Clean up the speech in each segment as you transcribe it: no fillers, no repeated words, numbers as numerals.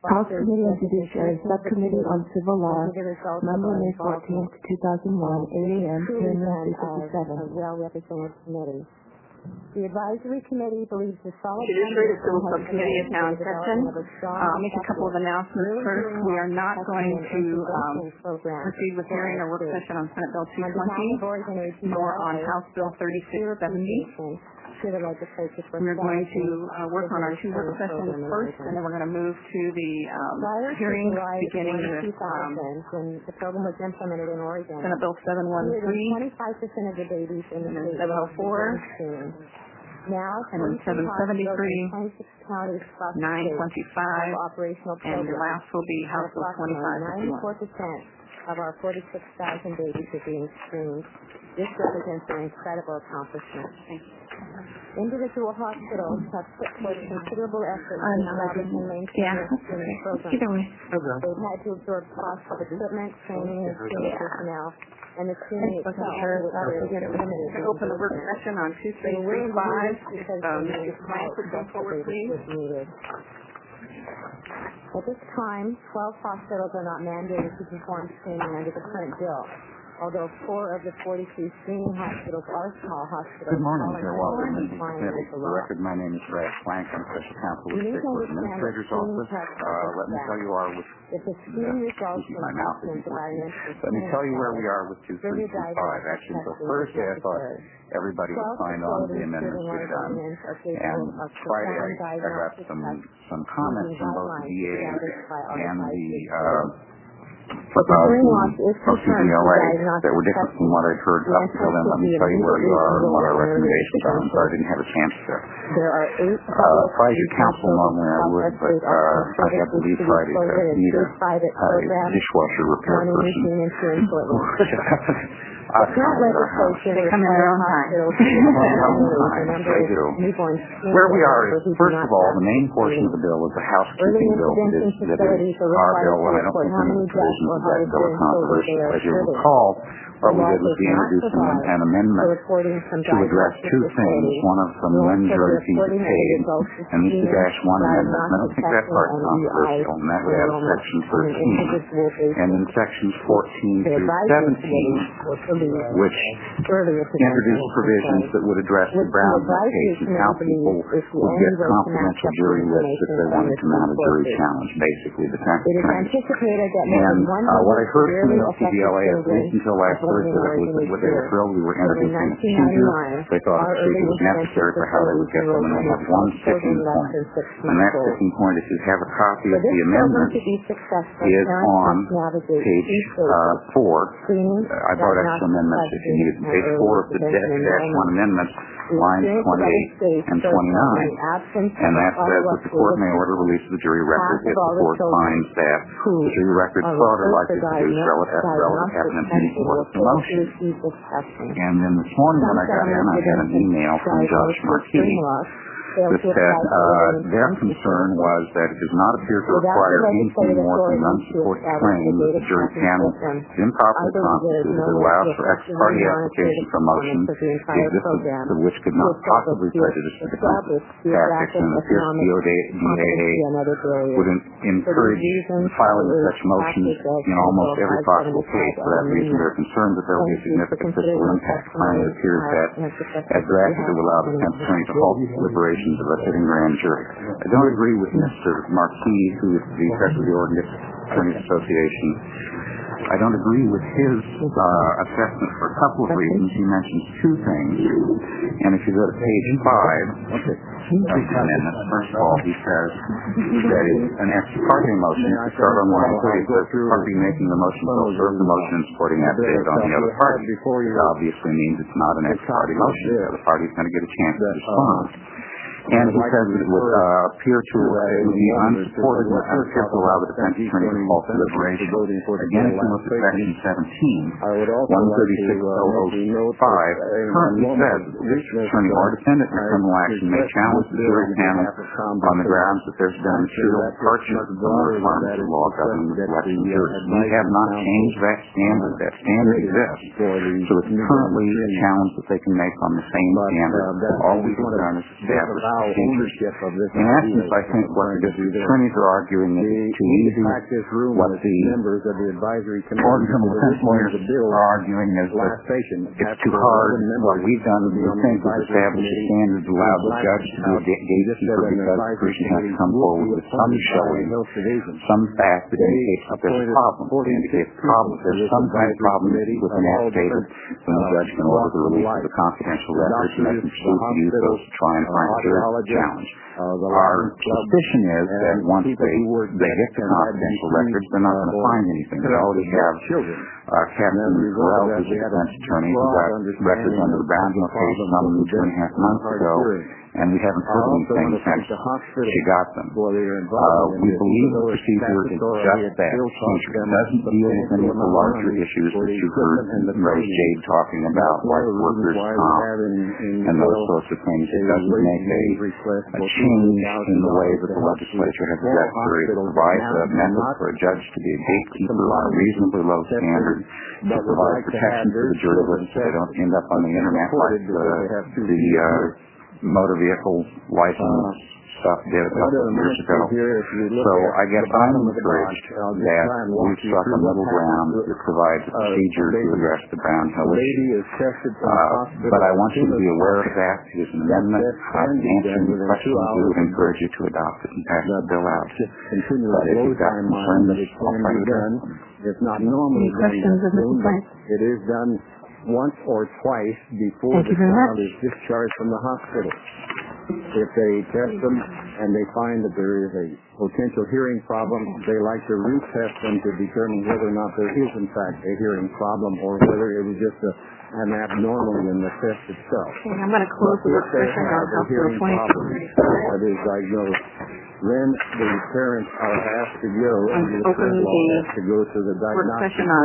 House Committee on Judiciary, Subcommittee on Civil Law, Monday, May 14th, 2001, 8 a.m. Hearing room 357. Well-represented committee. The advisory committee believes the solid Judiciary Civil Subcommittee is now in session. I'll make a couple of announcements first. We are not going to proceed with hearing or work session on Senate Bill 220 nor on House Bill 3670. We're going to work on our two work sessions first, and then we're going to move to the hearings beginning with when the program was implemented in Oregon. Senate Bill 713, 25% of the babies in the state 704, now, and then 773, 925, operational and the last will be House Bill 2551. 94% of our 46,000 babies are being screened. This represents an incredible accomplishment. Thank you. Individual hospitals have put forth considerable effort in establishing and maintaining their screening programs. They've had to absorb costs of equipment, training, and screening personnel, and the screening itself was limited. Open the work session on 2335. Needed. At this time, 12 hospitals are not mandated to perform screening under the current bill, although 4 of the 43 screening hospitals are small hospitals. Good morning, Chair Walker. For the record, my name is Brad Plank. I'm Special Counsel with the State Court Administrator's Office. Let me tell you where we are with 2325. Actually, so Thursday I thought everybody had signed on to the amendments we've done. And Friday I got some comments from both the DA and the CDLA that were different from what I'd heard up until then. Let me tell you where you are and what our recommendations are. I'm sorry I didn't have a chance to. Friday council normally I would, but I had to leave Friday to meet a dishwasher repair person. Current legislation they come in their own time. They do. Where we are is, first of all, the main portion of the bill is the housekeeping bill that is our bill, and I don't think any of the provisions of that bill are controversial. As you recall, what we did was we introduced an amendment to address two things. One of them, when jury fees are paid, and this is -1 amendment. I don't think that part's controversial, and that would add section 13. And in sections 14 through 17, which introduced provisions that would address the Brown case and how people would get confidential jury lists if they wanted to mount a jury challenge, basically the type of thing. And what I heard from the CDLA, at least until last Thursday, was that they were thrilled we were introducing a procedure. They thought the procedure was necessary for how they would get them, and they have one sticking point. And that sticking point, if you have a copy of the amendment, is on page 4. I brought extra amendments if you needed. Page 4 of the -1 amendments, lines 28 and 29. And that says that the court may order release of the jury record if the court finds that the jury record fraud or likely to produce relative evidence in support of the motion. And then this morning when I got in, I had an email from Judge Markey that said their concern was that it does not appear to require anything more than an unsupported claim that the jury panel is improperly constituted. It allows for ex parte application for motions, the existence of which could not possibly prejudice the defense tactics, and the DAA would encourage the filing of such motions in almost every possible case. For that reason, they're concerned that there will be a significant fiscal impact. It appears that, as drafted, it will allow the defense attorney to halt deliberations of a sitting grand jury. I don't agree with Mr. Markey, who is the president of the Oregon Attorneys Association. I don't agree with his assessment for a couple of reasons. He mentions two things. And if you go to page 5 of the amendment, first of all, he says that an ex parte motion, if you start on line 30, says the party making the motion will serve the motion and supporting affidavit on the other party. It obviously means it's not an ex parte motion, so the party's going to get a chance to respond. And he says it would appear to be unsupported and appear to allow the defense attorney to halt deliberation. Again, if you look at section 17, 136.005 currently says that the district attorney or defendant in criminal action may challenge the jury panel on the grounds that there's been material departure from the requirements of law governing the selection of juries. We have not changed that standard. That standard exists. So it's currently a challenge that they can make on the same standard. All we've done is establish procedures. In essence, I think what the district attorneys are arguing is too easy. What the Oregon Criminal Defense lawyers are arguing is that it's too hard. What we've done is we think we've established a standard to allow the judge to be a gatekeeper because the person has to come forward with some showing, some fact that indicates that there's a problem. It indicates there's some kind of problem with an affidavit, and the judge can order the release of the confidential records and they can choose to use those to try and find a jury challenge. Our suspicion is that once they get the confidential records, they're not going to find anything. They already have Captain Burrell, who's a defense attorney, who got records under the Brownhill case some 2.5 months ago, and we haven't heard anything since she got them. We believe the procedure is just that. It doesn't deal with any of the larger issues that you've heard Ray Jade talking about, like workers' comp and those sorts of things. It doesn't make a change in the way that the legislature has addressed jury. It provides a method for a judge to be a gatekeeper on a reasonably low standard to provide protection for the jury so they don't end up on the internet like the motor vehicle license stuff did a couple of years ago. So I guess I'm encouraged that we've struck a middle ground that provides a procedure to address the Brownhill issue. But I want you to be aware of that. It is an amendment. I'm answering the questions. We would encourage you to adopt it and pass the bill out. But if you've got concerns, I'll try to address them. Any questions of Mr. Blank? It is done once or twice before the child is discharged from the hospital. If they test them and they find that there is a potential hearing problem, they like to retest them to determine whether or not there is in fact a hearing problem or whether it was just an abnormality in the test itself. Okay, I'm going to close the discussion on House Bill 22. That is diagnosed. Then the parents are asked to go, and the parents are asked to go to the diagnostic session on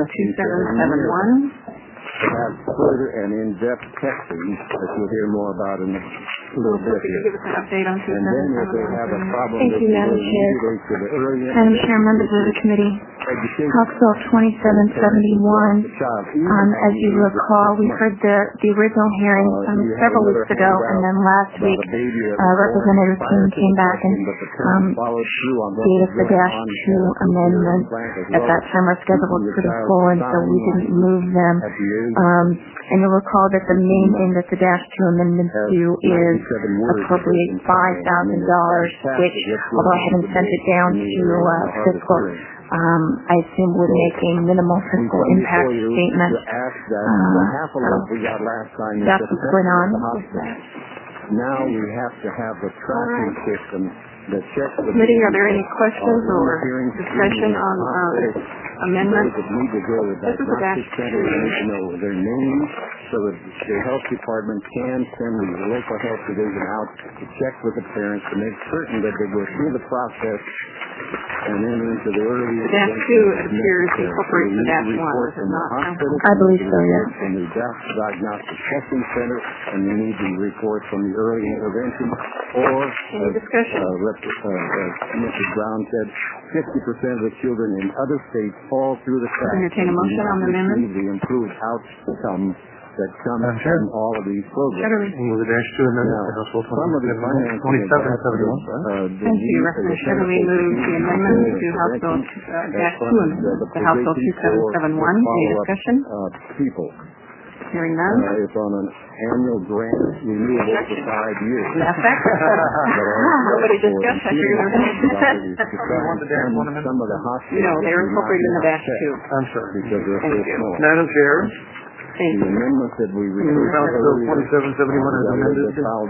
2771. To have further and in-depth testing that you'll hear more about in a little bit here. Give us an update on 2771. And then if they have a problem, Thank you, Madam Chair. Madam Chair, members of the committee, House Bill 2771. As you recall, we heard the original hearing several weeks ago, and then last week, Representative King came back and gave us the Dash 2 amendment. At that time, our schedule was pretty full, and so we didn't move them. And you'll recall that the main thing that the Dash 2 amendments do is appropriate $5,000, which, although I haven't sent it down to fiscal, I assume would make a minimal fiscal impact statement. That's what's going on. Now we have to have a tracking system that checks the committee. Are there any questions or discussion on amendment? This is a Dash 2. Need to know their names so that the health department can send the local health division out to check with the parents to make certain that they go through the process and then into the early Dash 2 appears incorporates the Dash 1. This is not. I believe so, yes. From the Diagnostic Testing Center, and you need the report from the early intervention, or any discussion? Mrs. Brown said, 50% of the children in other states fall through the cracks. Entertain a motion on the amendment. The improved outcomes that come from all of these programs. With the Dash 2 amendment, some of the finances 2771. Thank you. Representative Shetterly moves the amendment to House Bill Dash 2 amendment to House Bill 2771. Any discussion? People. Hearing none. It's on an annual grant renewal for 5 years. Nobody discussed that. Some of the hospitals. No, they're incorporated in the Dash 2. I'm sorry. Because they're so small. Madam Chair. The amendment that we referred House Bill 2771 is amended.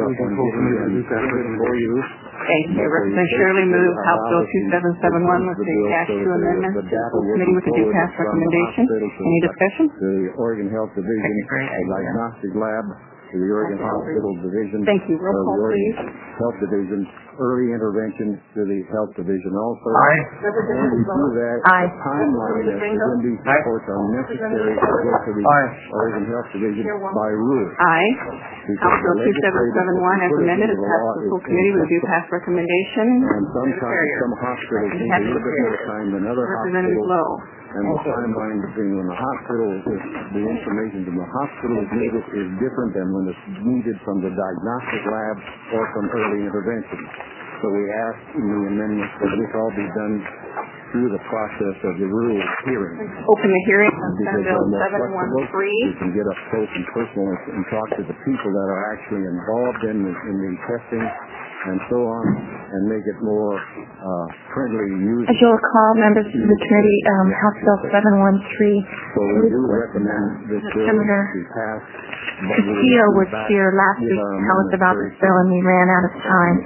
Thank you. Representative Shirley moves House Bill 2771 with the Dash 2 amendment to the committee with the due pass recommendation. Any discussion? The Oregon Health Division, the Diagnostic Lab, to the Oregon Hospital Division. Thank you. Roll call, please. Health Division, early intervention to the health division also. Aye. And we do that, Aye. the timeline that within these reports are necessary to go to the Oregon Health Division by rule. Aye. Because House Bill the legislature 2771 as put it amended into is the passed law to the full is committee with a due inflexible. pass recommendation. And sometimes some hospitals need a little bit more time than other Representative hospitals. Lowe. And the timeline between when the hospital is, the information from the hospital is needed is different than when it's needed from the diagnostic lab or from early intervention. So we ask in the amendment that this all be done through the process of the rule hearing. Open the hearing on Because Senate Bill they're more flexible, 713. we can get up close and personal and talk to the people that are actually involved in the testing and so on, and make it more friendly user. As you'll recall, members of the committee, House Bill 713, So we do recommend this bill Senator be passed. Castillo was here last week to tell us about this bill, and we ran out of time.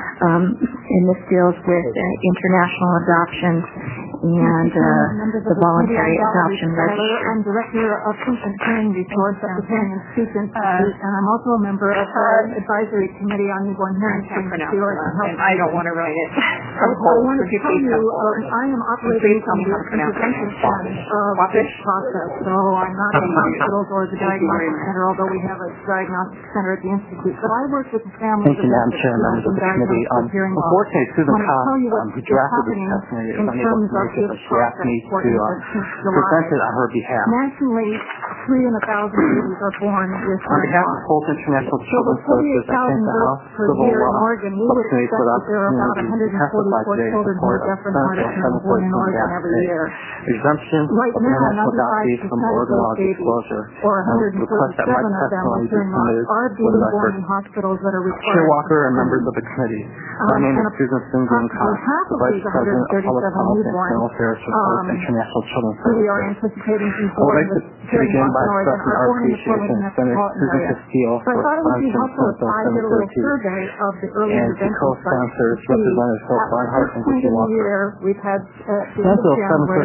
And this deals with international adoptions and the voluntary adoption register. I'm director of Patient Training Resource at the Training Institute, and I'm also a member of the advisory committee on newborn hearing screening. And I don't want to write it. I want to tell you, I am operating from the intervention end of this process, so I'm not in hospitals or the diagnostic center, although we have a diagnostic center at the Institute. But I work with the families. Thank you, Madam Chair, members of the committee. Unfortunately, Susan Cox, who drafted this testimony, is unable to make it, but she asked me to present it on her behalf. Nationally, 3 in 1,000 babies are born with On behalf of Fulton International Children's Services, I thank the House Civil Law Subcommittee for the opportunity to testify today in support of Senate Bill 714-3, exemption of international adoptees from Oregon law disclosure. I request that my testimony be submitted for the record. Chair Walker and members of the committee, my name is Susan Singram Cox, the Vice President of Public Policy and External Affairs for Fulton International Children's Services. I would like to begin by expressing our appreciation to Senator Susan Castillo for sponsoring Senate Bill 713 and to co-sponsors Representatives Phil Barnhart and Vicki Walker. Senate Bill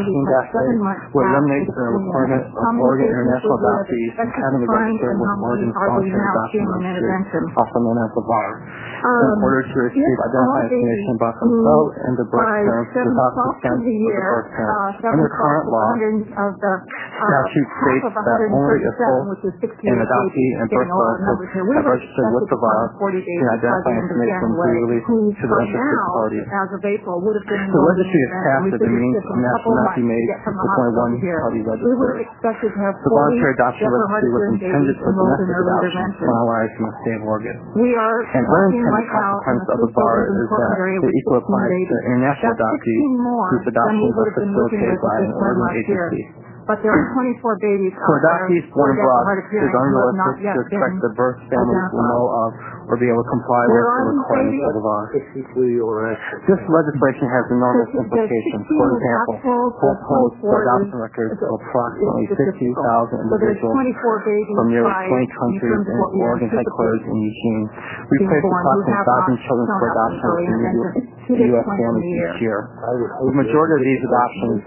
713-8 will eliminate the requirement of Oregon international adoptees and having to register with Oregon Voluntary Adoption Registry, also known as the VAR, in order to receive identifying information about themselves and the birth parents without consent of the birth parent. Under current law, statute states that only if both an adoptee and birth relatives have registered with the VAR can identify information be released to the interested parties. The registry is passed if the means of national not be made with only one party registered. The voluntary adoption registry was intended for domestic adoption when allowed from the state of Oregon. An unintended consequence of the VAR is that the equal applies to international adoptees whose adoptions are facilitated by an Oregon agency. But there are 24 babies for adoptees born abroad, it is unrealistic to expect the birth families will know of or be able to comply with the requirements of the VAR. This legislation has enormous implications. For example, full holds the adoption records of approximately 60,000 individuals from nearly 20 countries in Oregon headquarters in Eugene. We place approximately 1,000 children for adoption to U.S. families each year. The majority of these adoptions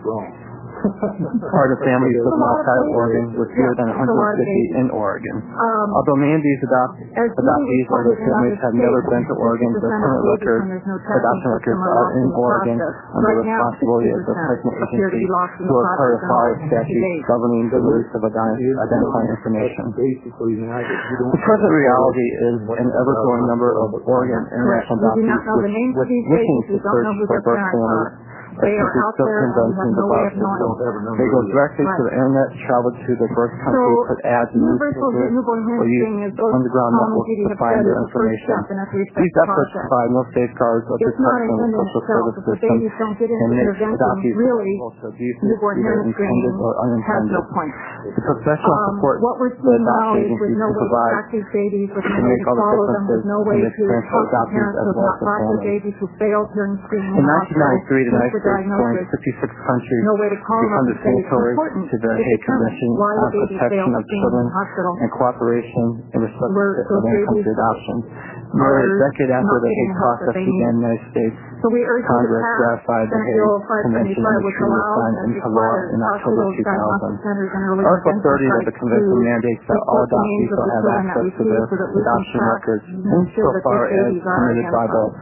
are the families living outside of Oregon, with fewer than 150 in Oregon. Although many of these adoptees or their families have never been to Oregon, their current adoption records are in Oregon under the responsibility of the placement agency, who are part of Florida statutes governing the release of identifying information. The present reality is an ever-growing number of Oregon international adoptees wishing to search for birth families are simply still convincing the VAR system. They go directly to the internet, travel to the birth country, put ads in newspapers, or use underground networks to find their information. These efforts provide no safeguards or protection of the social service system and make adoptees vulnerable to abuse, either intended or unintended. The professional support the adoption agencies can provide to make all the differences in the experience for adoptees as well as for families. In 1993, the United States joined 56 countries become the signatories to the Hague Convention on Protection of Children and Cooperation in respect of in-country adoption. Nearly a decade after the Hague process began in the United States, Congress ratified the Hague Convention and the treaty was signed into law in October 2000. Article 30 of the Convention mandates that all adoptees will have access to their adoption records insofar as permitted by the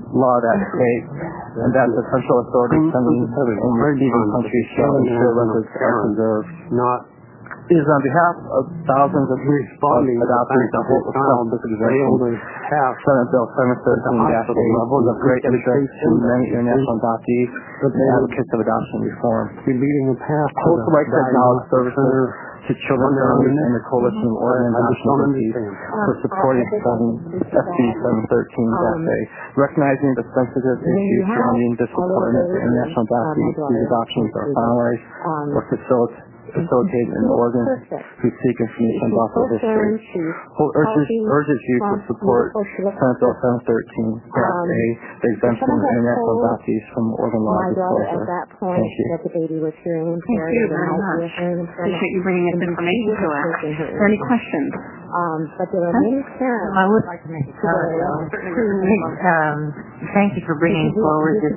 law that states that the central authority in receiving countries shall ensure records are preserved. It is on behalf of thousands of adoptees of this exemption, Senate Bill 713-8 is of great interest to many international adoptees and advocates of adoption reform. Postal Rights Acknowledged services to children families and the Coalition of Oregon Adoption Agencies for supporting SB 713-8, recognizing the sensitive issues surrounding this requirement for international adoptees whose adoptions are finalized or facilitated in Oregon who seek information about their history. Urges you to support Senate Bill 713-8, the exemption of international adoptees from Oregon law disclosure. Thank you. Thank you very much. Appreciate you bringing this information to us. Are there any questions? But there are many parents. I would like to make a comment. Thank you for bringing forward this.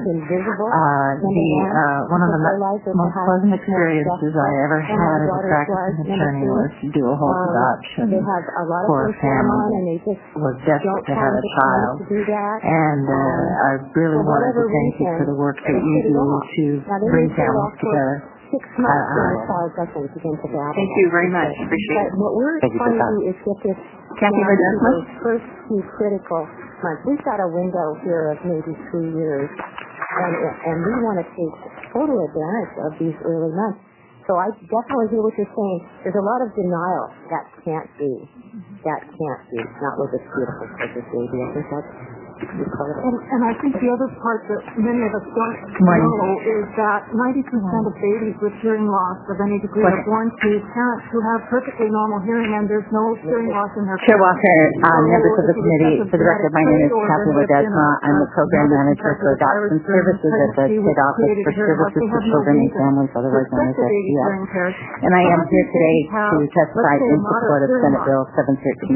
One of the most pleasant experiences I ever had as a practicing attorney was to do a home adoption for a family who was desperate to have a child. And I really wanted to thank you for the work that you do to bring families together. 6 months when the child doesn't begin to grab. Thank you very much. Appreciate it. But what we're trying to do is get this those first few critical months. We've got a window here of maybe 3 years, and we want to take total advantage of these early months. So I definitely hear what you're saying. There's a lot of denial. That can't be. That can't be. Not with this beautiful precious baby. I think that's And I think the other part that many of us don't know is that 90% of babies with hearing loss of any degree are born to parents who have perfectly normal hearing, and there's no hearing loss in their Chair Walker, members of the committee, for the record, my name is Kathy Ledesma. I'm the program manager for adoption services at the State Office for Services for Children and Families, otherwise known as SCF. And I am here today to testify in support of Senate Bill 713.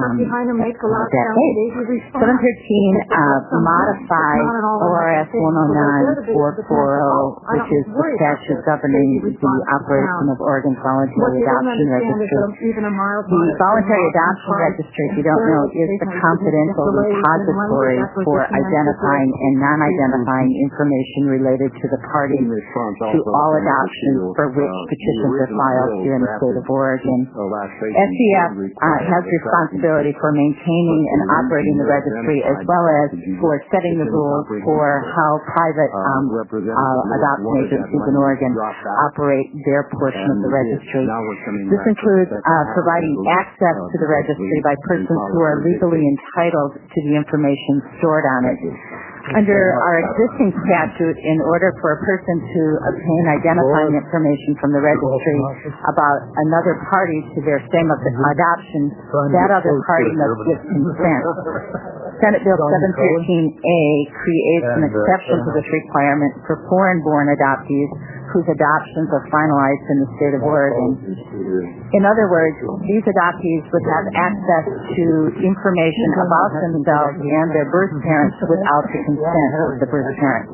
713 modified ORS 109-440, which is the statute governing the operation of Oregon's Voluntary Adoption Registry. The Voluntary Adoption Registry, if you don't know, is the confidential repository for identifying and non-identifying information related to the parties to all adoptions for which petitions are filed here in the state of Oregon. SCF has responsibility for maintaining and operating the registry as well as for setting the rules for how private adoption agencies in Oregon operate their portion of the registry. This includes providing access to the registry by persons who are legally entitled to the information stored on it. Under our existing statute, in order for a person to obtain identifying information from the registry about another party to their same adoption, that other party must give consent. Senate Bill 713A creates an exception to this requirement for foreign-born adoptees whose adoptions are finalized in the state of Oregon. In other words, these adoptees would have access to information about themselves and their birth parents without the consent of the birth parent.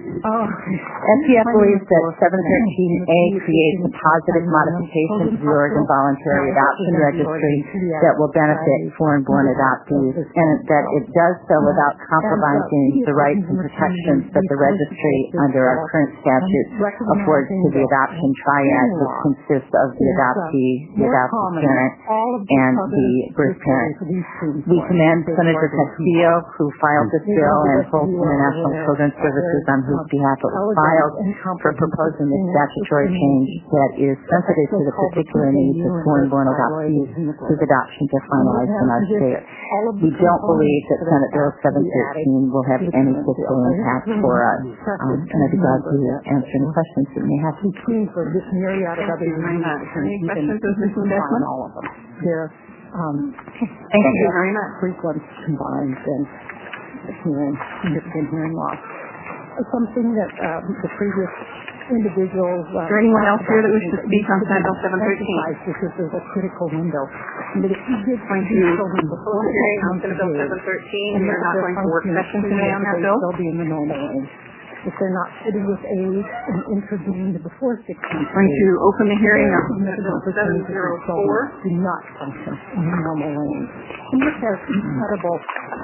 SCF believes that 713A creates a positive modification to the Oregon Voluntary Adoption Registry that will benefit foreign-born adoptees, and that it does so without compromising the rights and protections that the registry under our current statute affords to the adoption triad, which consists of the adoptee, the adoptive parent, and the birth parent. We commend Senator Castillo, who filed this bill, and Folsom International Children's Services, on whose behalf it was filed, for proposing this statutory change that is sensitive to the particular needs of foreign-born adoptees whose adoptions are finalized in our state. We don't believe that Senate Bill 713 will have any fiscal impact for us. And I'd be glad to answer any questions that you may have. Thank you very much. Any questions of Ms. Ledesma? Thank you very much. Frequent combined and hearing loss. Something that the previous individuals... Is there anyone else here that wishes to speak on Senate Bill 713? Because there's a critical window. But if you did going to before hearing on Senate Bill 713, and you're not going to work session today on that bill? They'll be in the normal range. if they're not fitted with age and intervened before 16. Going to open the hearing on Bill 704. Do not function in the normal range. And this has incredible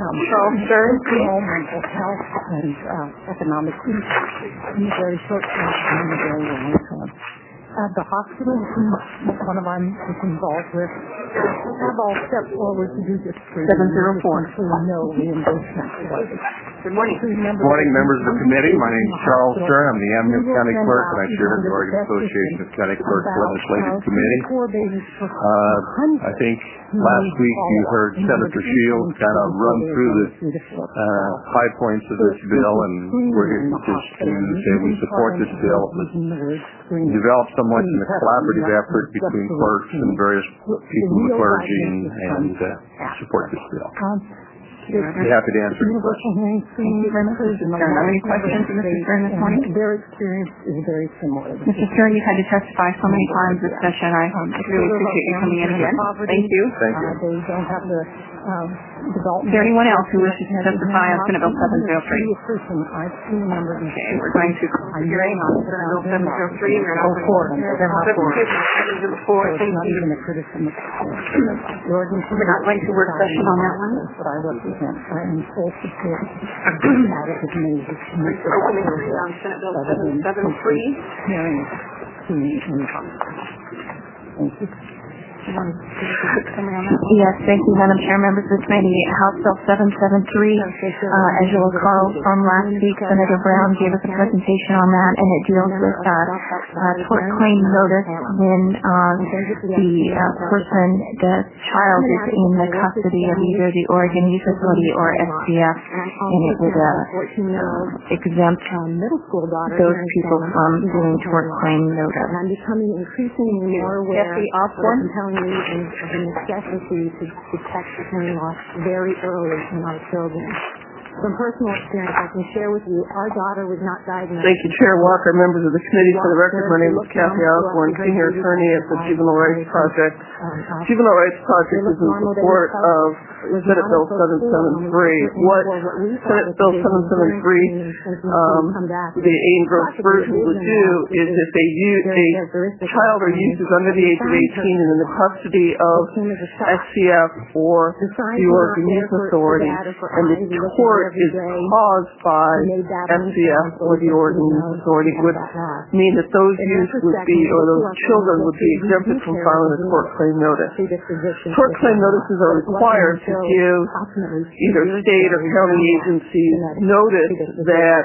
mental health and economic impact in the very short term and in the very long term. At the hospital, one of them is involved with, have all stepped forward to do this. 704. No reimbursement. Good morning. Good morning, members of the committee. My name is Charles Stern. I'm the Amherst County Clerk, and I chair the Oregon Association of County Clerks Legislative Committee. I think last week you heard Senator Shields kind of run through the high points of this bill, and we're here just to say we support this bill. It was developed somewhat in a collaborative effort between clerks and various people in the clergy and support this bill. I'd be happy to answer any questions. Thank you very much. Any questions for Mr. Stern this morning? Their experience is very similar. Mr. Stern, you've had to testify so many times this session. I really appreciate you coming in again. Thank you. Thank you. They don't have the Is there anyone else who wishes to testify on Senate Bill 703? I've seen a number of Okay, we're going to close the hearing on Senate Bill 703. We're not going to work session on that one. But I represent. I am full support of the matter of committee. Opening hearing on Senate Bill 703. Hearing to me in the Thank you. Yes, thank you, Madam Chair, members of the committee. House Bill 773, as you'll recall from last week, Senator Brown gave us a presentation on that, and it deals with tort claim notice when the child is in the custody of either the Oregon Youth Authority or SCF, and it would exempt those people from doing tort claim notice. And I'm becoming increasingly more aware of compelling reasons of the necessity to detect hearing loss very early in our children. From personal experience, I can share with you, our daughter was not diagnosed. Thank you, Chair Walker, members of the committee. For the record, my name is Kathy Osborne, senior attorney at the Juvenile Rights Project. Juvenile Rights Project is in support of Senate Bill 773. What Senate Bill 773, the Ambrose version would do is if a child or youth is under the age of 18 and in the custody of SCF or the Oregon Youth Authority, and the tort is caused by SCF or the Oregon Youth Authority, would mean that those youth would be, or those children would be exempted from filing a tort claim notice. Tort claim notices are required to give either state or county agencies notice that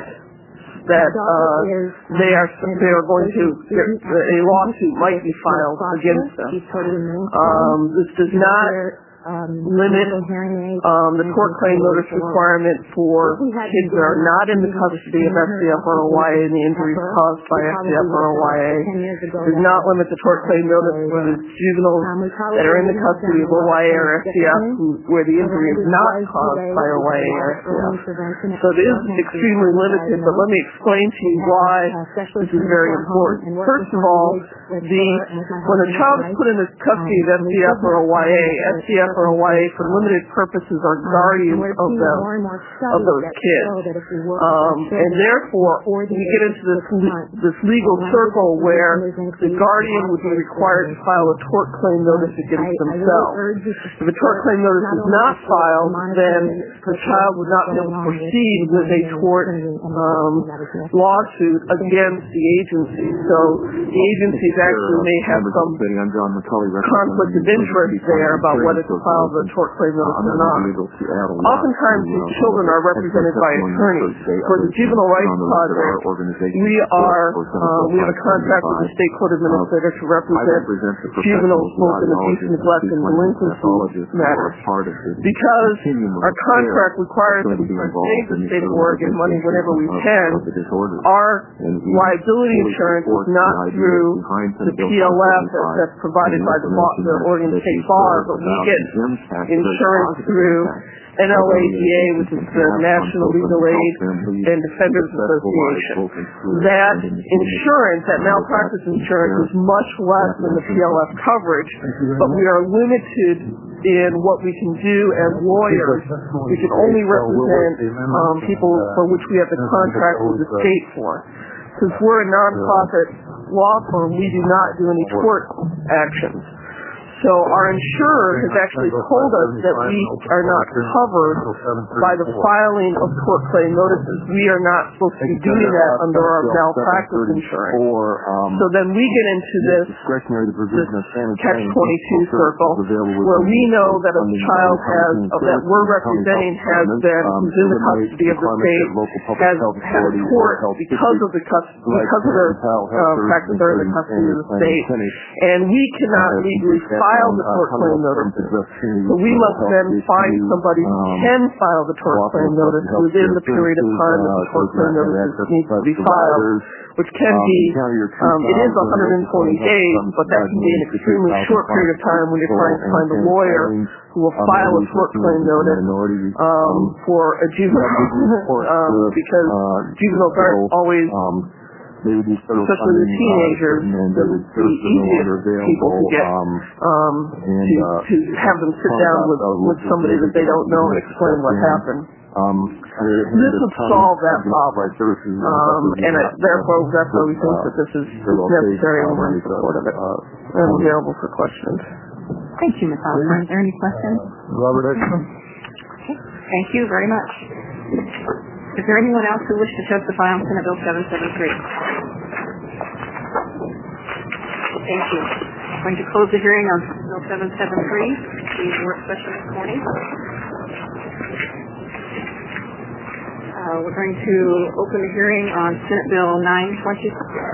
they are going to, a lawsuit might be filed against them. This does not limit the tort claim notice requirement for kids that are not in the custody of SCF or OYA and the injuries caused by SCF or OYA. Does not limit the tort claim notice for the juveniles that are in the custody of OYA or SCF where the injury is not caused by OYA or SCF. So it is extremely limited, but let me explain to you why this is very important. First of all, when a child is put in the custody of SCF or OYA, SCF or OYA for limited purposes are guardians of those kids. And therefore, we get into this legal circle where the guardian would be required to file a tort claim notice against themselves. If a tort claim notice is not filed, then the child would not be able to proceed with a tort lawsuit against the agency. So the agencies actually may have some conflict of interest there about whether to file the tort claim notice or not. Oftentimes these children are represented by attorneys. For the Juvenile Rights Project, we have a contract with the state court administrator to represent juveniles both in abuse, neglect, and delinquency matters. Because our contract requires that we save the state of Oregon money whenever we can, our liability insurance is not through the PLF that's provided by the Oregon State Bar, but we get insurance through NLADA, which is the National Legal Aid and Defenders Association. That insurance, that malpractice insurance, is much less than the PLF coverage, but we are limited in what we can do as lawyers. We can only represent people for which we have the contract with the state for. Since we're a nonprofit law firm, we do not do any tort actions. So our insurer has actually told us that we are not covered by the filing of tort claim notices. We are not supposed to be doing that under our malpractice insurance. So then we get into this catch-22 circle where we know that a child that we're representing who's in the custody of the state has had a tort because of their fact that they're in the custody of the state, and we cannot legally file the tort claim notices. So we must then find somebody who can file the tort claim notice within the period of time that the tort claim notice needs to be filed, which can be, it is 140 days, but that can be an extremely short period of time when you're trying to find a lawyer who will file a tort claim notice for a juvenile, because juveniles aren't always, especially the teenagers, the easiest people to get to have them sit down with somebody that they don't know and explain what happened. This would solve that problem, and therefore that's why we think that this is necessary and we're in support of it. I'm available for questions. Thank you, Ms. Osborne. Are there any questions? Robert Exum. Okay. Thank you very much. Is there anyone else who wishes to testify on Senate Bill 773? Thank you. I'm going to close the hearing on Bill 773, the work session this morning. We're going to open the hearing on Senate Bill 920.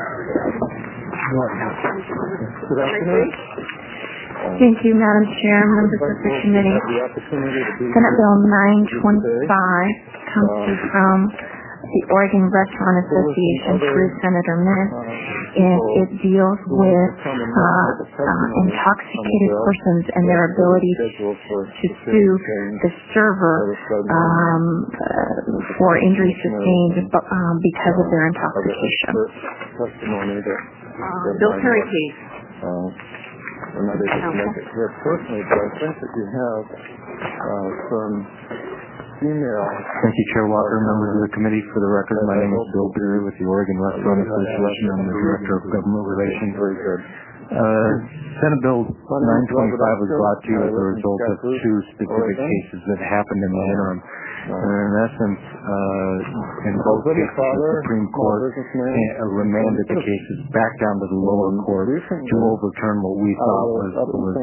Thank you, Madam Chair, members of the committee. Senate Bill 925 comes to you from the Oregon Restaurant Association through Senator Miss, and it deals with intoxicated persons and their ability to sue the server for injuries sustained because of their intoxication. Bill Perry, please. I'm not able to make it here personally, but I think that you have some email. Thank you, Chair Walker, members of the committee. For the record, my name is Bill Beery with the Oregon Restaurant Association. I'm the Director of Government Relations. Very good. Senate Bill 925 was brought to you as a result of two specific cases that happened in the interim. In essence, in both cases, the Supreme Court remanded the cases back down to the lower court to overturn what we thought was law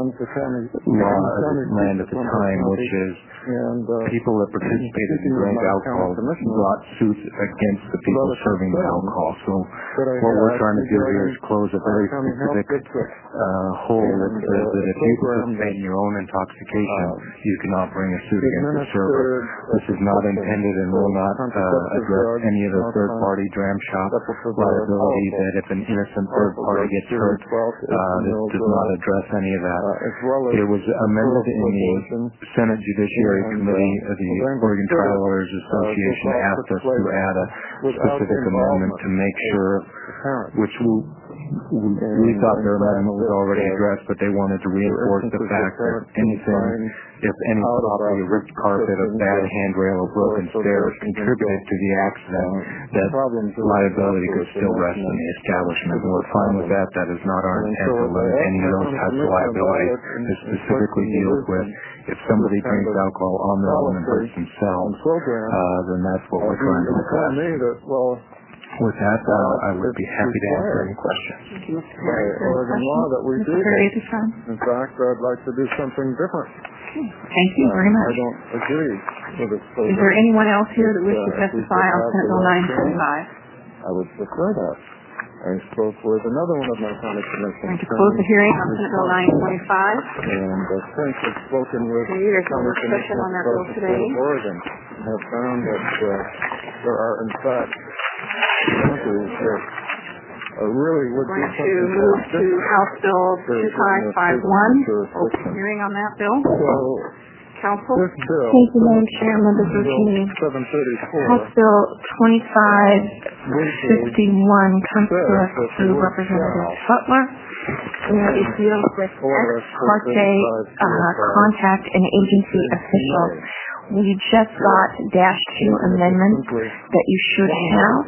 as it ran at the time, which is people that participated in drank alcohol brought suits against the people serving the alcohol. So what we're trying to do here is close a very specific hole that says that if you participate in your own intoxication, you cannot bring a suit against the server. This is not intended and will not address any of the third-party dram shop liability that if an innocent third party gets hurt, this does not address any of that. It was amended in the Senate Judiciary Committee of the Oregon Trial Lawyers Association asked us to add a specific amendment to make sure, which we thought their amendment was already addressed, but they wanted to reinforce the fact that if any property, a ripped carpet, a bad handrail, or broken stairs contributed to the accident, that liability could still rest on the establishment. And we're fine with that. That is not our intent to limit any of those types of liabilities. This specifically deals with if somebody drinks alcohol on their own and hurts themselves, then that's what we're trying to address. With that, I would be happy to answer any questions. Thank you, Mr. Perry. Oregon law that we do. In fact, I'd like to do something different. Thank you very much. I don't agree with it. Is there anyone else here that wishes to testify on Senate Bill 925? I would prefer that. I spoke with another one of my county commissioners. I'm going to close the hearing on Senate Bill 925. And I think I've spoken with there's a discussion on that bill today. Oregon have found that there are, in fact, counties that really would be going to move to House Bill 2551. Open hearing on that bill. So Council? This bill, Thank you, Madam Chair, members of the committee. 734, House Bill 2551 comes to us through Representative Butler. And it deals with ex parte contact and agency officials. We just got -2 amendments that you should have.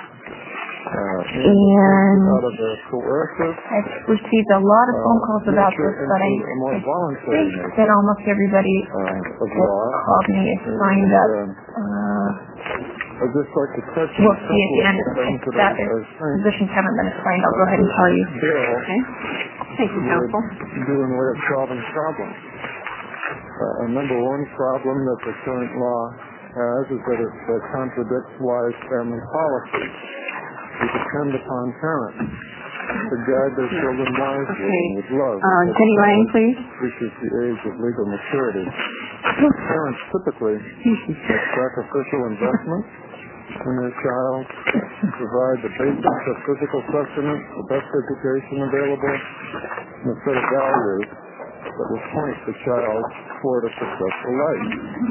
And I've received a lot of phone calls about this, but I think that almost everybody that called me is signed up. I'd just like to touch We'll see at the end if that positions haven't been assigned. I'll go ahead and tell you. Okay. Thank you, Council. Doing way of solving problems. Number one problem that the current law has is that it contradicts wise family policies. We depend upon parents to guide their children wisely and with love. Jenny Lang, please. Reaches the age of legal maturity. Parents typically make sacrificial investments in their child, provide the basics of physical sustenance, the best education available, and a set of values that will point the child toward a successful life.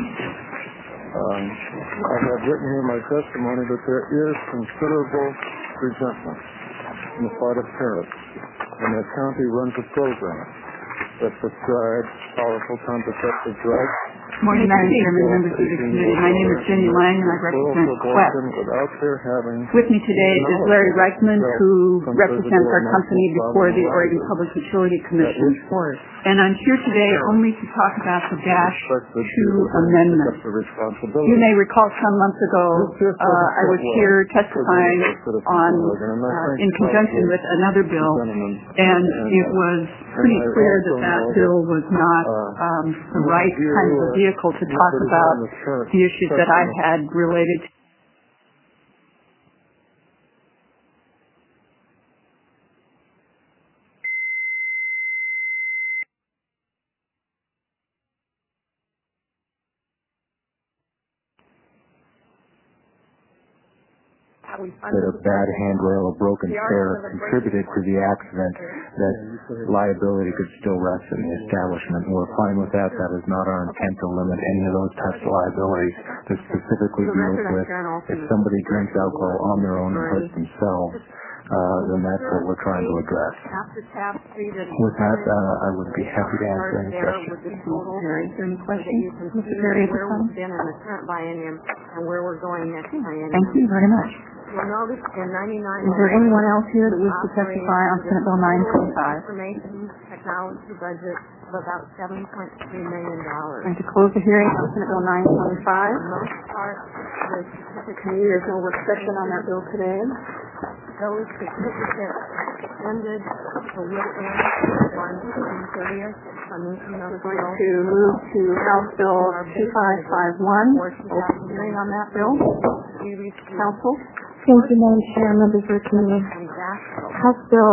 I have written in my testimony that there is considerable resentment on the part of parents when the county runs a program that prescribes powerful contraceptive drugs. Morning, Madam Chairman, members of the committee. My name is Jenny Lang, and I represent Quest. With me today is Larry Reichman, who represents our company before the Oregon Public Utility Commission. And I'm here today only to talk about the -2 amendment. You may recall some months ago, I was here testifying on, in conjunction with another bill, and it was pretty clear that that bill was not the right kind of a vehicle to talk about the issues that I had related to. That a bad handrail or broken stair contributed to the accident, that liability could still rest in the establishment. We're fine with that. That is not our intent to limit any of those types of liabilities. This specifically deals with if somebody drinks alcohol on their own and hurts themselves, then that's what we're trying to address. With that, I would be happy to answer any questions. Any questions? Mr. Perry, at this time? Thank you very much. Is there anyone else here that wishes to testify on Senate Bill 925? Information technology budget of about $7.3 million. Going to close the hearing on Senate Bill 925. For the most part, the certificate, There's no work session on that bill today. those certificates extended to will end on June 30th. We're going to move to House Bill 2551. Open hearing on that bill. Council? Thank you, Madam Chair, members of the committee. House Bill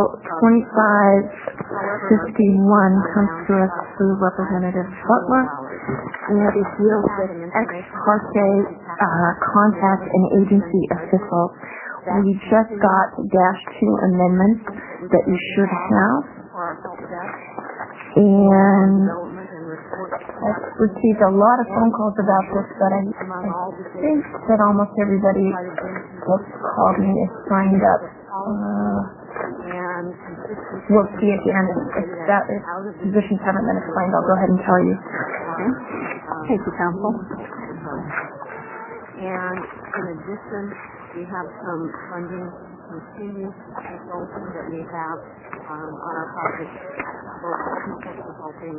2551 comes to us through Representative Butler. And it deals with ex parte contact and agency officials. We just got -2 amendments that you should have. And I've received a lot of phone calls about this, but I think that almost everybody that's called me is signed up. We'll see at the end if positions haven't been assigned. I'll go ahead and tell you. Okay. Thank you, Council. And in addition, we have some funding continued consulting that we have on our project, both technical consulting,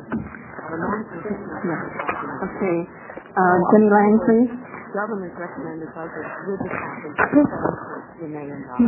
Okay. Jenny Lang, please. Government recommended budget with the package of $7.3 million. I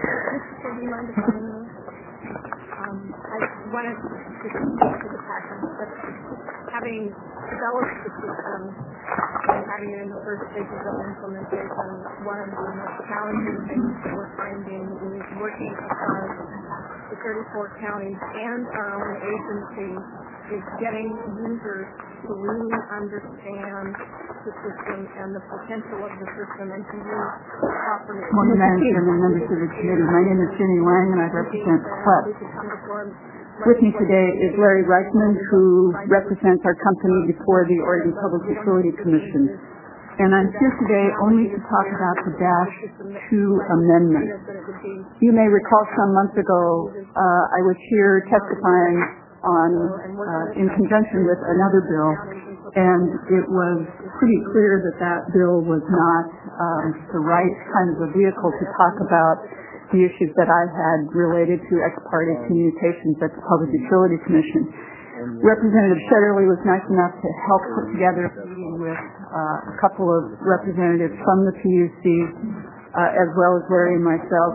wanted to speak to the package, but having developed the system and having it in the first stages of implementation, one of the most challenging things that we're finding is working across the 34 counties and our own agency is getting users to really understand the system and the potential of the system and to use properly. Morning, Madam Chairman, members of the committee. My name is Jenny Lang, and I represent Quest. With me today is Larry Reichman, who represents our company before the Oregon Public Utility Commission. And I'm here today only to talk about the -2 amendment. You may recall some months ago, I was here testifying in conjunction with another bill, and it was pretty clear that that bill was not the right kind of a vehicle to talk about the issues that I had related to ex parte communications at the Public Utility Commission. Representative Shetterly was nice enough to help put together a meeting with a couple of representatives from the PUC, as well as Larry and myself,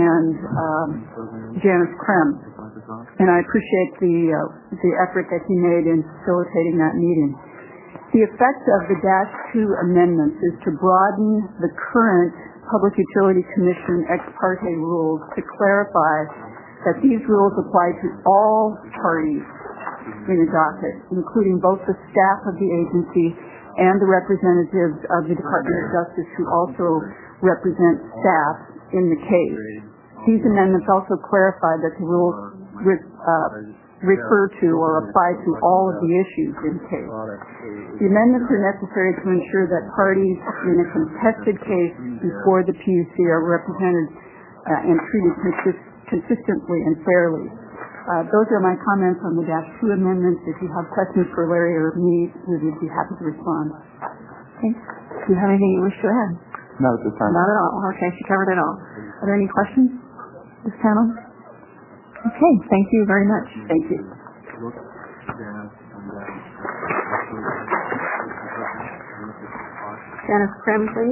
and Janice Krem. And I appreciate the effort that he made in facilitating that meeting. The effect of the -2 amendments is to broaden the current Public Utility Commission ex parte rules to clarify that these rules apply to all parties in a docket, including both the staff of the agency and the representatives of the Department of Justice who also represent staff in the case. These amendments also clarify that the rules refer to or apply to all of the issues in the case. The amendments are necessary to ensure that parties in a contested case before the PUC are represented and treated consistently and fairly. Those are my comments on the -2 amendments. If you have questions for Larry or me, we would be happy to respond. Okay. Do you have anything you wish to add? No, at this time. Not at all. Okay, she covered it all. Are there any questions, this panel? Okay, thank you very much. Thank you. Janice Krem, please.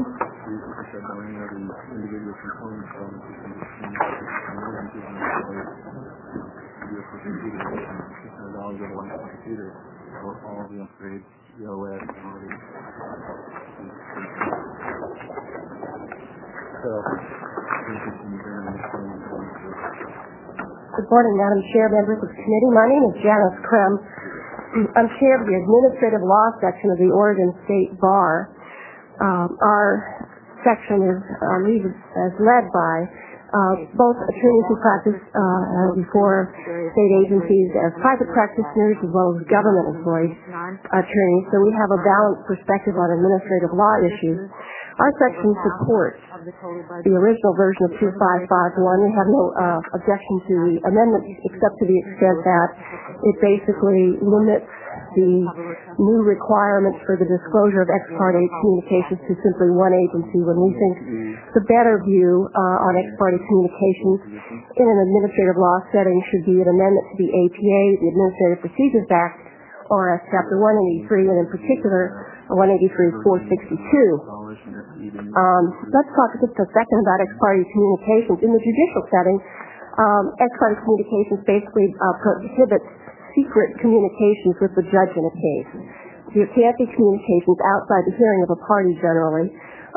Good morning, Madam Chair, members of the committee. My name is Janice Krem. I'm chair of the Administrative Law Section of the Oregon State Bar. Our section is led by both attorneys who practice before state agencies as private practitioners as well as government employed attorneys. So we have a balanced perspective on administrative law issues. Our section supports the original version of 2551. We have no objection to the amendment except to the extent that it basically limits the new requirements for the disclosure of ex parte communications to simply one agency, when we think the better view on ex parte communications in an administrative law setting should be an amendment to the APA, the Administrative Procedures Act, ORS Chapter 183, and in particular 183-462. Let's talk just a second about ex parte communications. In the judicial setting, ex parte communications basically prohibits secret communications with the judge in a case. There can't be communications outside the hearing of a party generally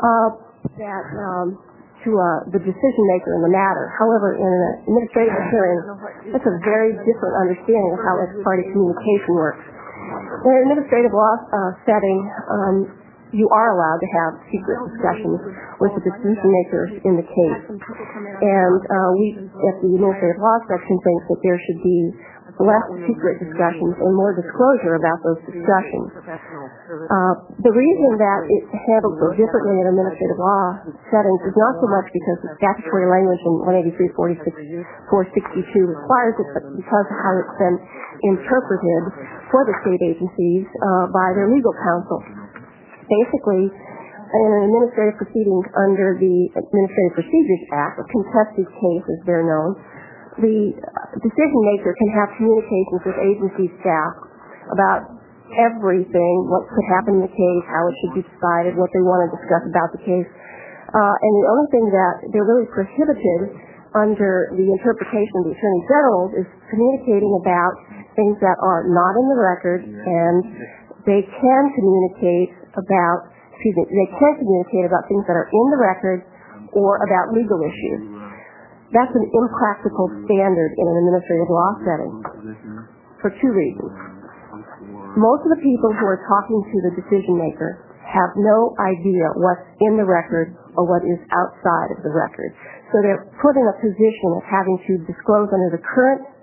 to the decision maker in the matter. However, in an administrative hearing, that's a very different understanding of how ex parte communication works. In an administrative law setting, you are allowed to have secret discussions with the decision makers in the case. And we, at the Administrative Law Section, think that there should be less secret discussions and more disclosure about those discussions. The reason that it's handled so differently in administrative law settings is not so much because the statutory language in 183-462 requires it, but because of how it's been interpreted for the state agencies by their legal counsel. Basically, in an administrative proceeding under the Administrative Procedures Act, a contested case as they're known, the decision maker can have communications with agency staff about everything, what could happen in the case, how it should be decided, what they want to discuss about the case. And the only thing that they're really prohibited under the interpretation of the Attorney General is communicating about things that are not in the record, and they can communicate about things that are in the record or about legal issues. That's an impractical standard in an administrative law setting for two reasons. Most of the people who are talking to the decision maker have no idea what's in the record or what is outside of the record. So they're put in a position of having to disclose under the current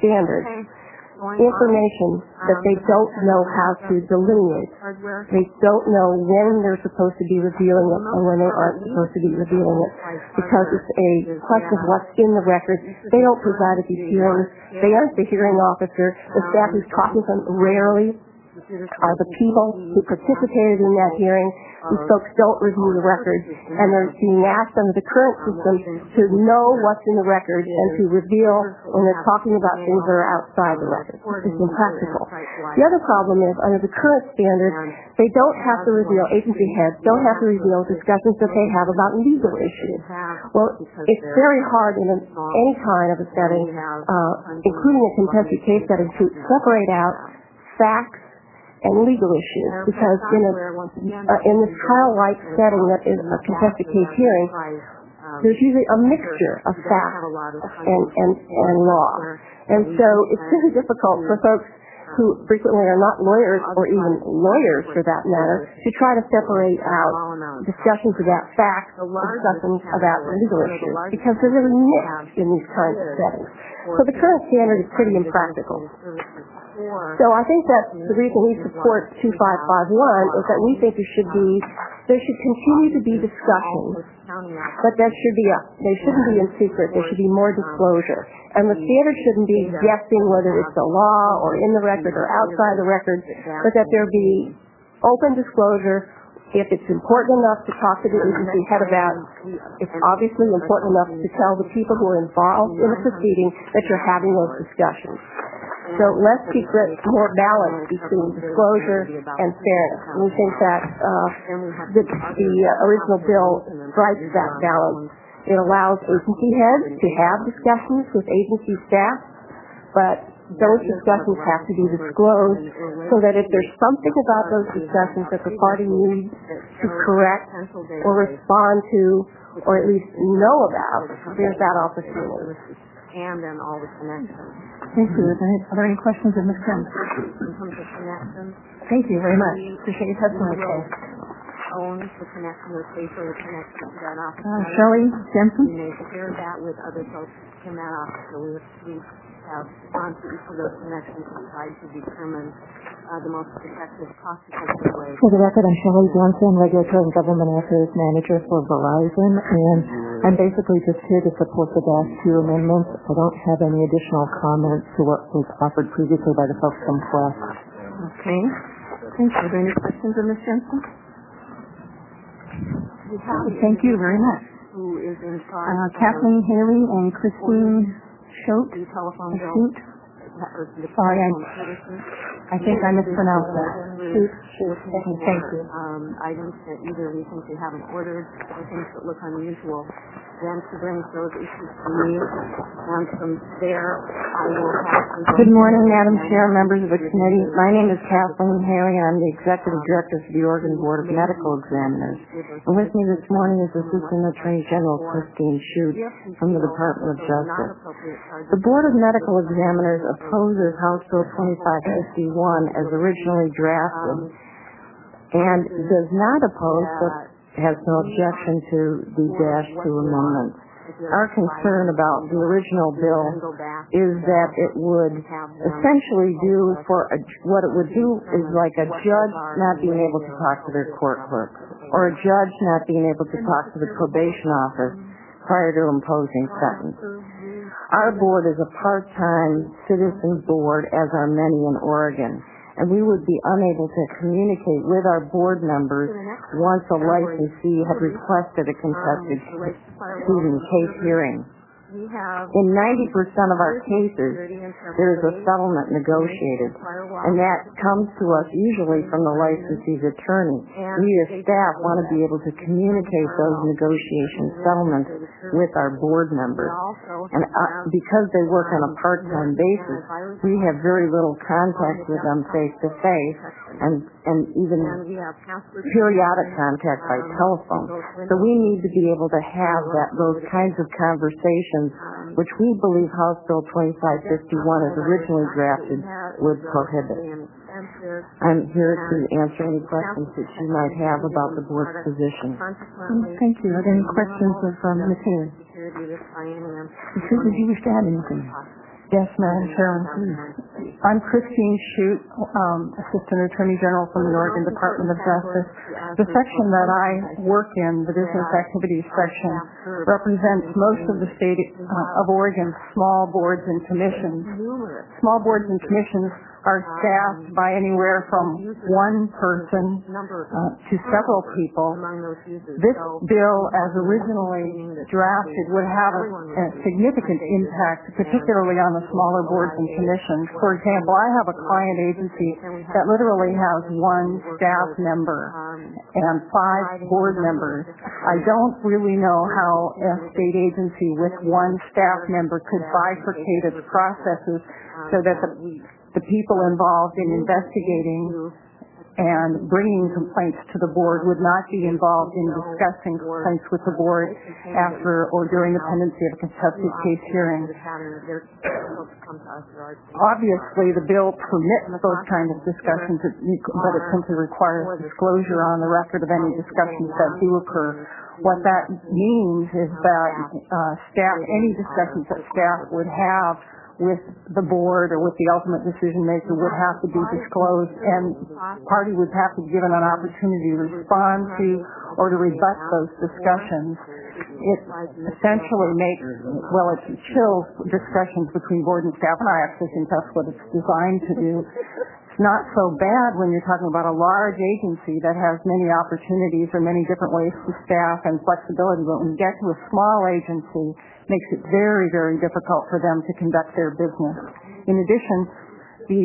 standard information that they don't know how to delineate. They don't know when they're supposed to be revealing it and when they aren't supposed to be revealing it, because it's a question of what's in the record. They don't preside at these hearings. They aren't the hearing officer. The staff who's talking to them rarely are the people who participated in that hearing. These folks don't review the record, and they're being asked under the current system to know what's in the record and to reveal when they're talking about things that are outside the record. It's impractical. The other problem is, under the current standard, they don't have to reveal, agency heads don't have to reveal discussions that they have about legal issues. Well, it's very hard in any kind of a setting, including a contested case setting, to separate out facts and legal issues, because in this trial-like setting that is a contested case hearing, there's usually a mixture of fact and law. And so it's really difficult for folks who frequently are not lawyers, or even lawyers for that matter, to try to separate out discussions about facts and discussions about legal issues, because they're really mixed in these kinds of settings. So the current standard is pretty impractical. So I think that the reason we support 2551 is that we think there should continue to be discussions, but they shouldn't be in secret. There should be more disclosure. And the standard shouldn't be guessing whether it's the law or in the record or outside the record, but that there be open disclosure. If it's important enough to talk to the agency head about, it's obviously important enough to tell the people who are involved in the proceeding that you're having those discussions. So less secret, more balance between disclosure and fairness. And we think that the original bill strikes that balance. It allows agency heads to have discussions with agency staff, but those discussions have to be disclosed so that if there's something about those discussions that the party needs to correct or respond to, or at least know about, there's that opportunity. And then all the connections. Thank you. Are there any questions of Ms. Krim? In terms of connections. Thank you very much. Appreciate your testimony today. Owns the connection or pay for the connection to that office. Shelley Jensen? We may share that with other folks in that office. So we have gone through each of those connections and tried to determine the most effective, cost-effective way. For the record, I'm Shelley Johnson, Regulatory and Government Affairs Manager for Verizon, and I'm basically just here to support the -2 amendments. I don't have any additional comments to what was offered previously by the folks from Quest. Okay. Thank you. Are there any questions of Ms. Jensen? Thank you very much. Who is in charge? Kathleen Haley and Christine Schote. Sorry, I think I mispronounced that. Thank you. Items that either we think we haven't ordered or things that look unusual, then to bring those issues to me, and from there I will have to... Good morning, Madam Chair, members of the committee. My name is Kathleen Haley, and I'm the Executive Director for the Oregon Board of Medical Examiners. And with me this morning is Assistant Attorney General Christine Schote from the Department of Justice. The Board of Medical Examiners opposes House Bill 2551 as originally drafted and does not oppose but has no objection to the -2 amendments. Our concern about the original bill is that it would essentially do what it would do is like a judge not being able to talk to their court clerk, or a judge not being able to talk to the probation office prior to imposing sentence. Our board is a part-time citizens board, as are many in Oregon, and we would be unable to communicate with our board members once a licensee had requested a contested case hearing. In 90% of our cases, there is a settlement negotiated, and that comes to us usually from the licensee's attorney. We as staff want to be able to communicate those negotiation settlements with our board members. And because they work on a part-time basis, we have very little contact with them face-to-face, and even periodic contact by telephone. So we need to be able to have those kinds of conversations, which we believe House Bill 2551 as originally drafted would prohibit. I'm here to answer any questions that you might have about the board's position. Thank you. Are there any questions of Ms. Haley? Did you wish to add anything? Yes, Madam Chairman. I'm Christine Shute, Assistant Attorney General from the Oregon Department of Justice. The section that I work in, the Business Activities section, represents most of the state of Oregon's small boards and commissions. Small boards and commissions are staffed by anywhere from one person to several people. This bill, as originally drafted, would have a significant impact, particularly on the smaller boards and commissions. For example, I have a client agency that literally has one staff member and 5 board members. I don't really know how a state agency with one staff member could bifurcate its processes so that the people involved in investigating and bringing complaints to the board would not be involved in discussing complaints with the board after or during the pendency of a contested case hearing. Obviously, the bill permits those kind of discussions, but it simply requires disclosure on the record of any discussions that do occur. What that means is that any discussions that staff would have with the board or with the ultimate decision maker would have to be disclosed, and party would have to be given an opportunity to respond to or to rebut those discussions. It essentially it chills discussions between board and staff, and I actually think that's what it's designed to do. It's not so bad when you're talking about a large agency that has many opportunities or many different ways to staff and flexibility, but when you get to a small agency, it makes it very, very difficult for them to conduct their business. In addition, the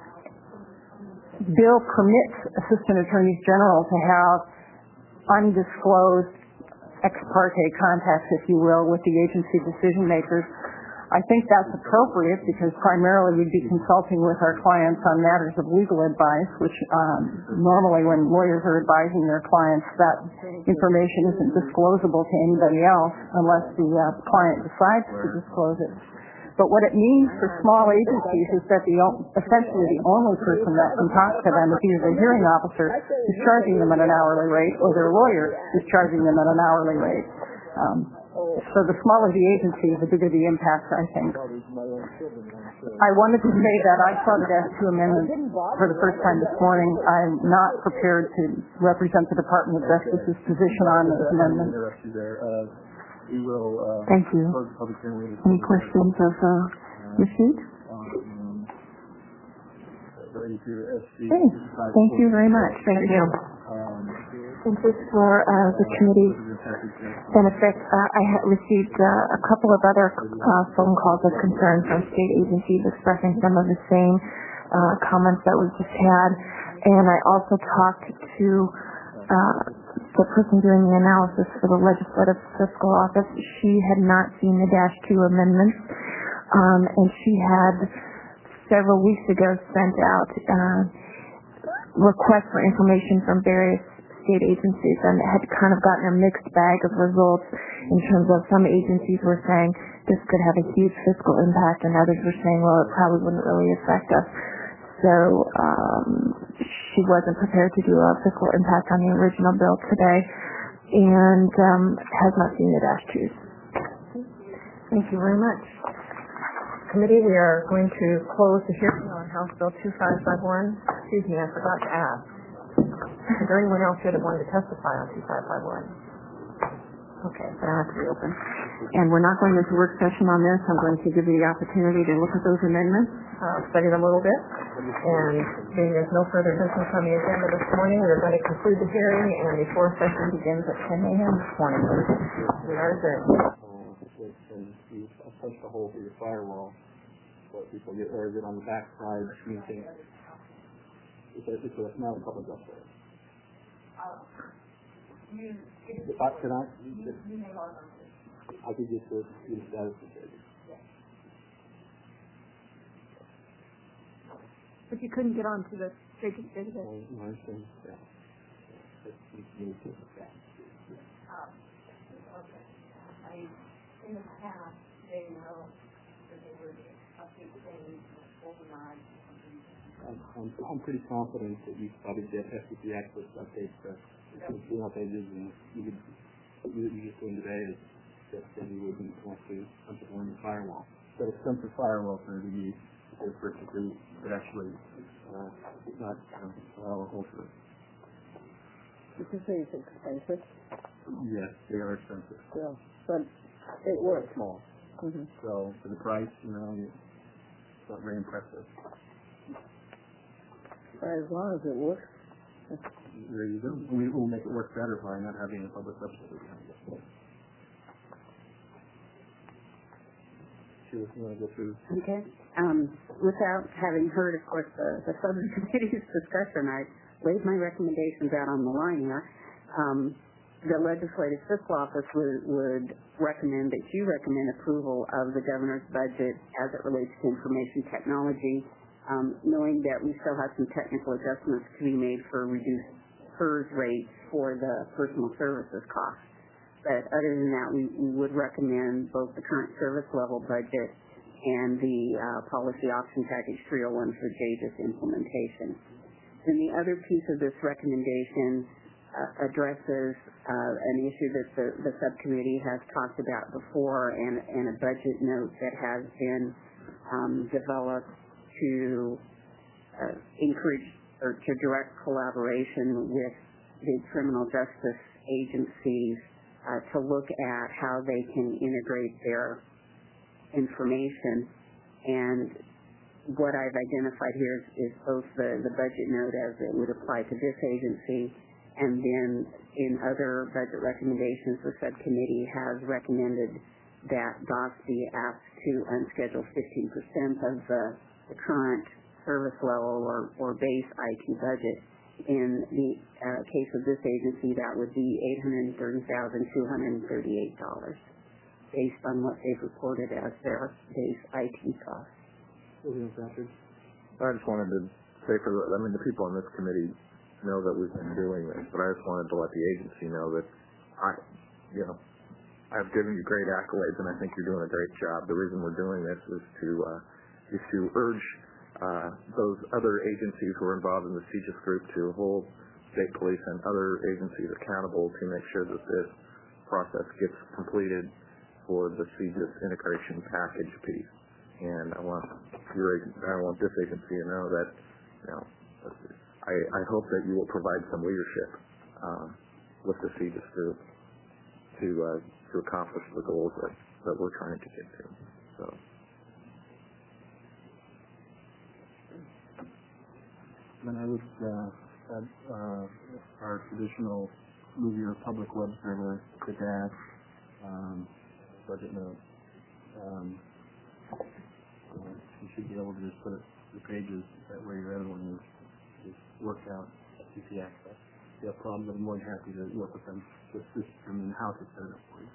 bill permits assistant attorneys general to have undisclosed ex parte contacts, if you will, with the agency decision makers. I think that's appropriate because primarily we'd be consulting with our clients on matters of legal advice, which normally when lawyers are advising their clients, that information isn't disclosable to anybody else unless the client decides to disclose it. But what it means for small agencies is that essentially the only person that can talk to them is either the hearing officer who's charging them at an hourly rate or their lawyer who's charging them at an hourly rate. So the smaller the agency, the bigger the impact, I think. I wanted to say that I saw the Dash 2 amendment for the first time this morning. I'm not prepared to represent the Department of Justice's position on this amendment. Thank you. Any questions of Ms. Shute? Thank you very much. Thank you. And just for the committee's benefit, I had received a couple of other phone calls of concern from state agencies expressing some of the same comments that we just had. And I also talked to the person doing the analysis for the Legislative Fiscal Office. She had not seen the Dash 2 amendments, and she had several weeks ago sent out requests for information from various state agencies, and had kind of gotten a mixed bag of results in terms of some agencies were saying this could have a huge fiscal impact, and others were saying, well, it probably wouldn't really affect us. So she wasn't prepared to do a fiscal impact on the original bill today, and has not seen the Dash 2s. Thank you very much. Committee, we are going to close the hearing on House Bill 2551. Excuse me, I forgot to ask. Is there anyone else here that wanted to testify on 2551? Okay, so I have to be open. And we're not going into work session on this. I'm going to give you the opportunity to look at those amendments, study them a little bit. And being there's no further business on the agenda this morning, we're going to conclude the hearing, and the floor session begins at 10 a.m. this morning. We are adjourned. I'll punch the hole through your firewall, but people get, or is it on the back side communicating? It's not a public upstairs. Can I could just do the status of it. But you couldn't get onto the database? No, I understand. Yeah. Okay. In the past, they know that they were updating overnight. I'm pretty confident that you probably get FTP access updates to 2 pages, and you just doing today is just that you wouldn't want to punch it on the firewall. that expensive firewall for the use is particularly, but actually not well over. Did you say it's expensive? Yes, they are expensive. Yeah, but it works. Small. Mm-hmm. So for the price, it's not very impressive. As long as it works. There you go. We'll make it work better by not having a public subsidy. You want to go through? Okay. Without having heard, of course, the subcommittee's discussion, I laid my recommendations out on the line here. The Legislative Fiscal Office would recommend that you recommend approval of the governor's budget as it relates to information technology, knowing that we still have some technical adjustments to be made for reduced PERS rates for the personal services costs. But other than that, we would recommend both the current service level budget and the policy option package 301 for JGIS implementation. And the other piece of this recommendation addresses an issue that the subcommittee has talked about before, and a budget note that has been developed to encourage or to direct collaboration with the criminal justice agencies to look at how they can integrate their information. And what I've identified here is both the budget note as it would apply to this agency, and then in other budget recommendations, the subcommittee has recommended that DOS be asked to unschedule 15% of the current service level or base IT budget. In the case of this agency, that would be $830,238 based on what they've reported as their base IT costs. I just wanted to say the people on this committee know that we've been doing this, but I just wanted to let the agency know that I've given you great accolades, and I think you're doing a great job. The reason we're doing this is to urge those other agencies who are involved in the CJIS group to hold state police and other agencies accountable to make sure that this process gets completed for the CJIS integration package piece. And I want this agency to know that I hope that you will provide some leadership with the CJIS group to accomplish the goals that we're trying to get to. So. Then I would add our traditional move your public web server to DAS budget note. You should be able to just put the pages that way everyone is worked out easy access. If you have problems, I'm more than happy to work with them with system and how to set it up for you.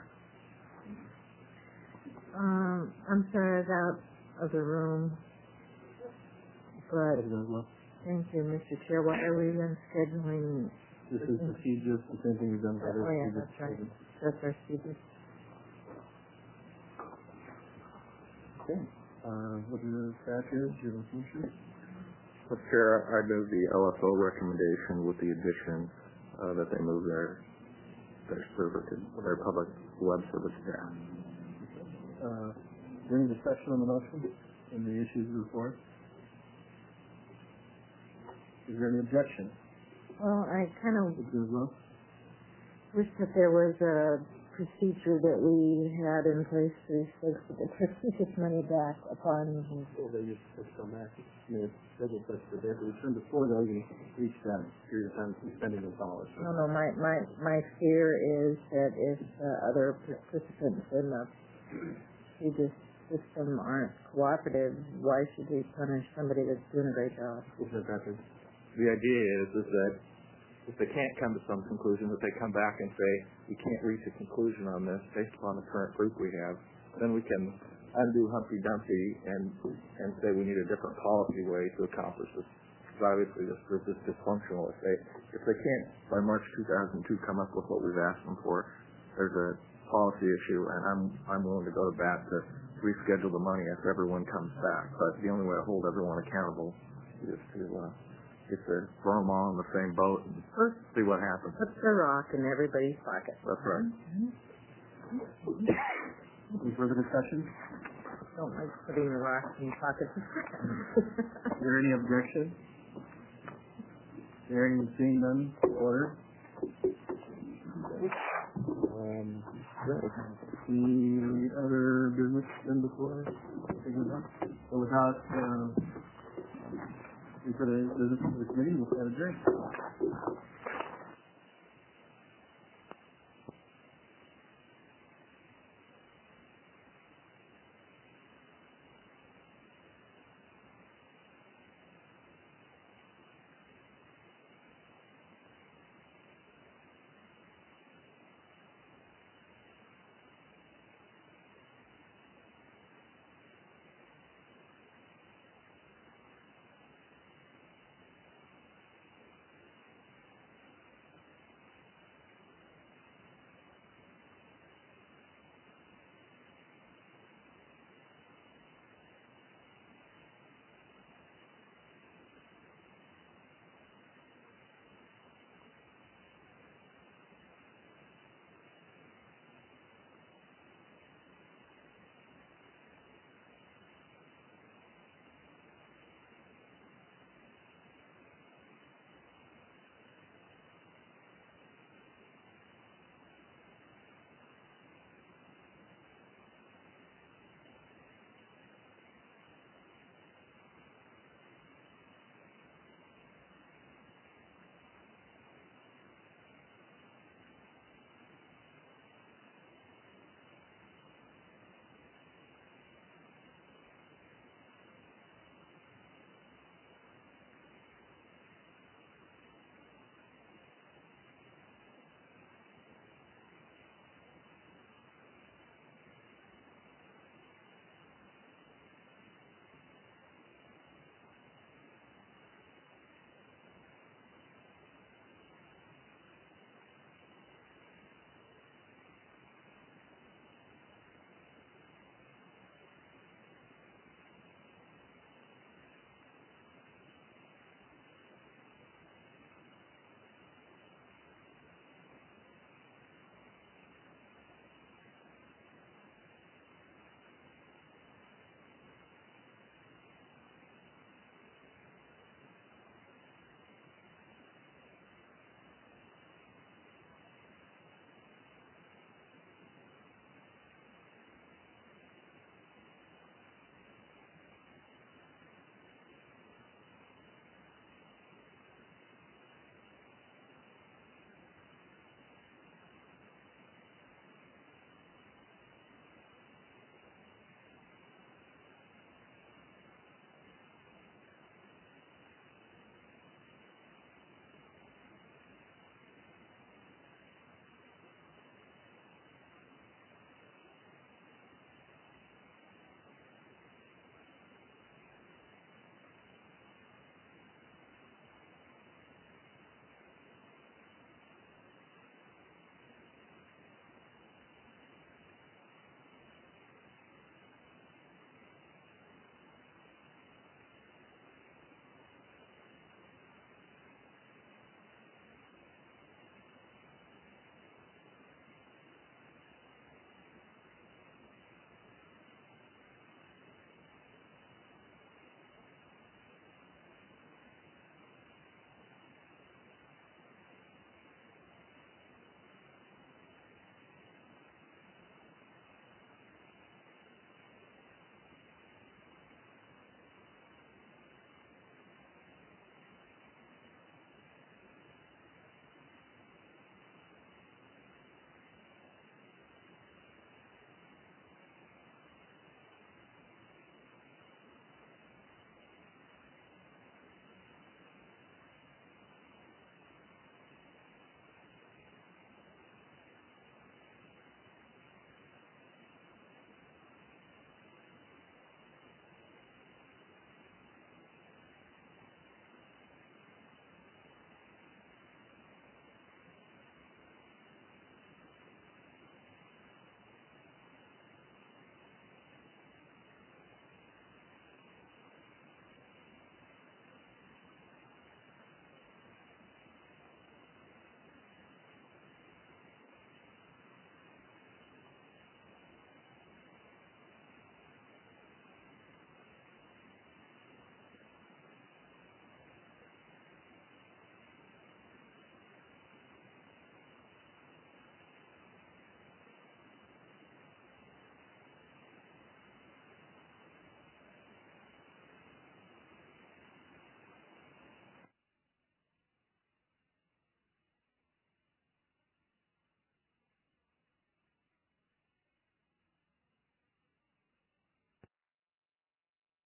I'm sorry out of the room, but thank you, Mr. Chair. What are we then scheduling? This is the CJIS, the same thing we've done for other CJIS. That's right. That's our CJIS. Okay. What are the statutes? Do you have a motion? Mr. Chair, I move the LFO recommendation with the addition that they move their server to their public web service staff. During discussion on the motion and the issues before, is there any objection? Well, I kind of wish that there was a procedure that we had in place for these folks to get this money back upon. Well, they just come back. It's scheduled such that they have to return before they're going to reach that period of time spending those dollars. No, my fear is that if other participants in the CJIS system aren't cooperative, why should we punish somebody that's doing a great job? The idea is that if they can't come to some conclusion, that they come back and say, we can't reach a conclusion on this based upon the current group we have, then we can undo Humpty Dumpty and say we need a different policy way to accomplish this. Because obviously this group is dysfunctional. If they can't, by March 2002, come up with what we've asked them for, there's a policy issue, and I'm willing to go to bat to reschedule the money after everyone comes back. But the only way to hold everyone accountable is to throw them all in the same boat and see what happens. Put the rock in everybody's pocket. That's right. Any further discussion? don't like putting the rocks in pockets of chickens. Is there any objection? Hearing and seeing none, order. Any other business in before? So without any further business of the committee, we'll have a drink.